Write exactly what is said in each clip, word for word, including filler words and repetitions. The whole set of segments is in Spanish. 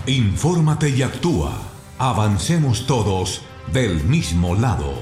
Infórmate y actúa. Avancemos todos del mismo lado.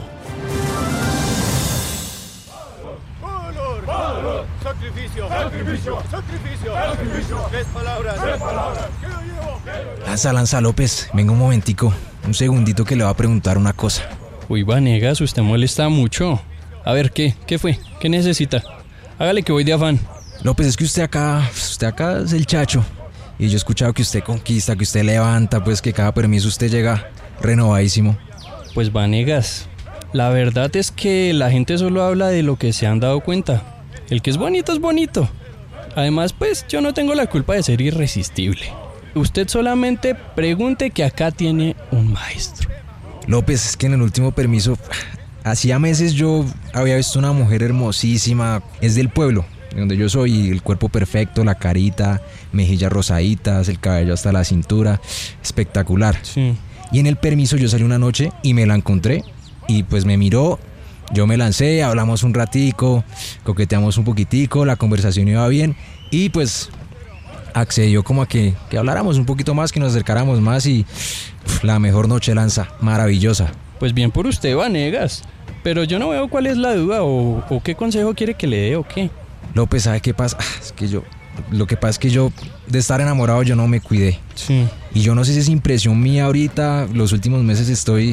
¡Valor! ¡Valor! ¡Sacrificio! ¡Sacrificio! ¡Sacrificio! ¡Sacrificio! ¡Tres palabras! ¡Tres palabras! ¿Qué lo llevo? ¿Qué lo llevo? Lanza, Lanza López, venga un momentico, un segundito que le va a preguntar una cosa. Uy, Vanegas, usted molesta mucho. A ver, ¿qué? ¿Qué fue? ¿Qué necesita? Hágale que voy de afán. López, es que usted acá, usted acá es el chacho. Y yo he escuchado que usted conquista, que usted levanta, pues que cada permiso usted llega renovadísimo. Pues Vanegas, la verdad es que la gente solo habla de lo que se han dado cuenta. El que es bonito es bonito. Además, pues yo no tengo la culpa de ser irresistible. Usted solamente pregunte que acá tiene un maestro. López, es que en el último permiso, hacía meses yo había visto una mujer hermosísima, es del pueblo, de donde yo soy, el cuerpo perfecto, la carita, mejillas rosaditas, el cabello hasta la cintura, espectacular. Sí. Y en el permiso yo salí una noche y me la encontré y pues me miró, yo me lancé, hablamos un ratico, coqueteamos un poquitico, la conversación iba bien y pues accedió como a que, que habláramos un poquito más, que nos acercáramos más y uf, la mejor noche, Lanza, maravillosa. Pues bien por usted, Vanegas, pero yo no veo cuál es la duda o, o qué consejo quiere que le dé o qué. López, ¿sabe qué pasa? Es que yo, lo que pasa es que yo de estar enamorado yo no me cuidé. Sí. Y yo no sé si es impresión mía ahorita, los últimos meses estoy,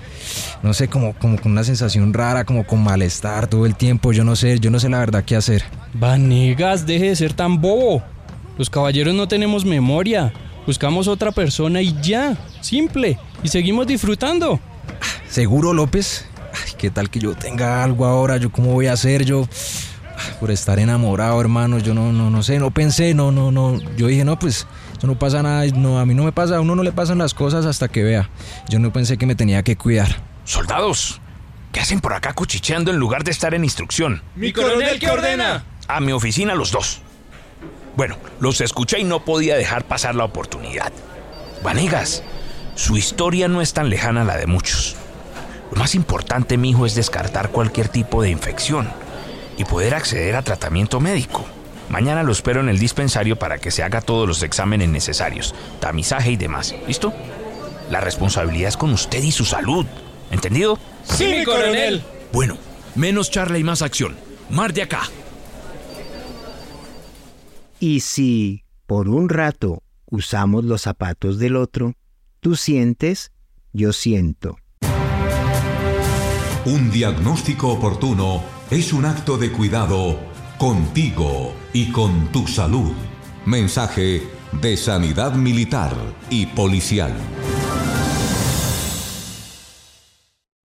no sé, como, como con una sensación rara, como con malestar todo el tiempo, yo no sé, yo no sé la verdad qué hacer. Vanegas, deje de ser tan bobo. Los caballeros no tenemos memoria. Buscamos otra persona y ya, simple. Y seguimos disfrutando. ¿Seguro, López? Ay, ¿qué tal que yo tenga algo ahora? ¿Yo cómo voy a hacer? Yo, por estar enamorado, hermano, yo no, no, no sé, no pensé, no, no, no. Yo dije, no, pues, eso no pasa nada, no, a mí no me pasa, a uno no le pasan las cosas hasta que vea. Yo no pensé que me tenía que cuidar. Soldados, ¿qué hacen por acá cuchicheando en lugar de estar en instrucción? ¡Mi coronel que ordena! A mi oficina los dos. Bueno, los escuché y no podía dejar pasar la oportunidad. Vanegas, su historia no es tan lejana a la de muchos. Lo más importante, mijo, es descartar cualquier tipo de infección y poder acceder a tratamiento médico. Mañana lo espero en el dispensario para que se haga todos los exámenes necesarios, tamizaje y demás. ¿Listo? La responsabilidad es con usted y su salud. ¿Entendido? ¡Sí, mi coronel! Bueno, menos charla y más acción. Mar de acá. Y si, por un rato, usamos los zapatos del otro, tú sientes, yo siento. Un diagnóstico oportuno es un acto de cuidado contigo y con tu salud. Mensaje de Sanidad Militar y Policial.